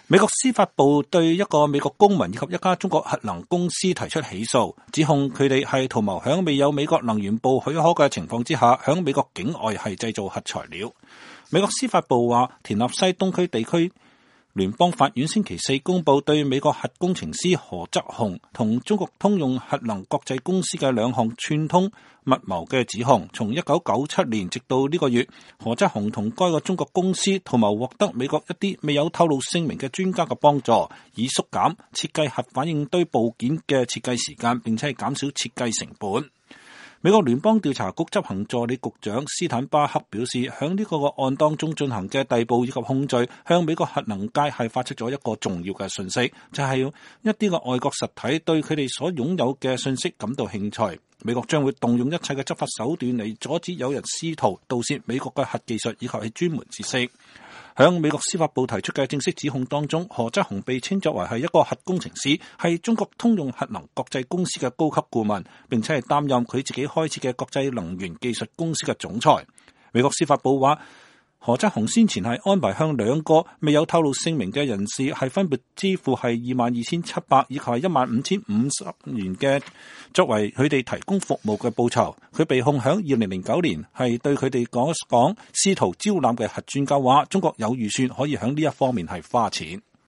美國司法部對一個美國公民以及一家中國核能公司提出起訴，指控佢哋係圖謀響未有美國能源部許可嘅情況之下，響美國境外係製造核材料。美國司法部話，田納西東區地區聯邦法院星期四公布對美國核工程師何則雄同中國通用核能國際公司嘅兩項串通密謀嘅指控。從1997年直到呢個月，何則雄同該個中國公司圖謀獲得美國一啲未有透露姓名嘅專家嘅幫助，以縮減設計核反應堆部件嘅設計時間，並且係減少設計成本。美國聯邦調查局執行助理局長斯坦巴克表示，響呢個案當中進行嘅逮捕以及控罪，向美國核能界係發出咗一個重要嘅信息，就係一啲嘅外國實體對佢哋所擁有嘅信息感到興趣。美國將會動用一切嘅執法手段嚟阻止有人試圖盜竊美國嘅核技術以及係專門知識。響美國司法部提出嘅正式指控當中，何則雄被稱作為係一個核工程師，係中國通用核能國際公司嘅高級顧問，並且係擔任佢自己開設嘅國際能源技術公司嘅總裁。美國司法部話，何則雄先前係安排向兩個未有透露姓名嘅人士係分別支付係22,700以及係15,050元嘅作為佢哋提供服務嘅報酬。佢被控響2009年係對佢哋講試圖招攬嘅核專家話，中國有預算可以響呢一方面係花錢。